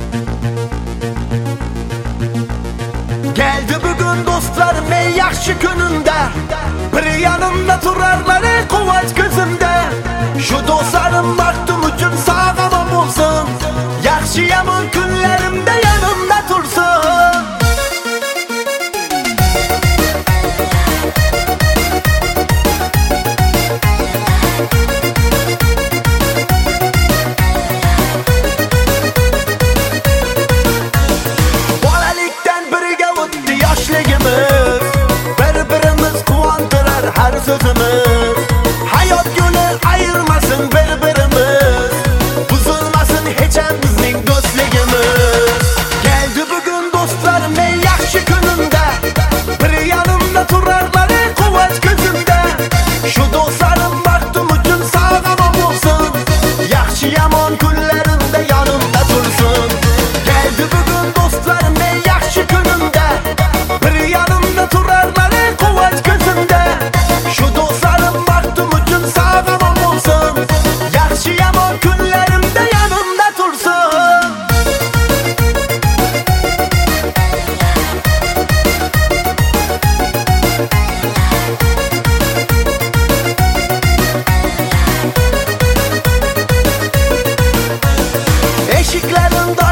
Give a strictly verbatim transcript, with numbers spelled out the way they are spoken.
Geldi bugün dostlarım ey yaxshi kunimda, bir yanımda turarlar ey quvonch ko'zimda. Shu do'stlarim baxtim uchun sog'lom bo'lsin, yaxshi yomon kunlarimda yanimda tursin. Bolalikdan birga o'tdi yoshligimiz, bir-birimiz quvontirar har so'zimiz. Hayot yo'li ayirmasin bir-birimiz, buzilmasin hech ham bizning do'stligimiz. Keldi bugun do'stlarim ey yaxshi kunimda, bir yanimda turarlar ey quvonch ko'zimda. Shu do'stlarim baxtim uchun sog'lom bo'lsin, yaxshi yomon kunlarimda yonimda tursin. Keldi bugun do'stlarim ey yaxshi kunimda, bir yanimda turarlar ey quvonch ko'zimda. Shu do'stlarim baxtim uchun sog'lom bo'lsin, yaxshi yomon kunlarimda yonimda tursin. Eshiklarim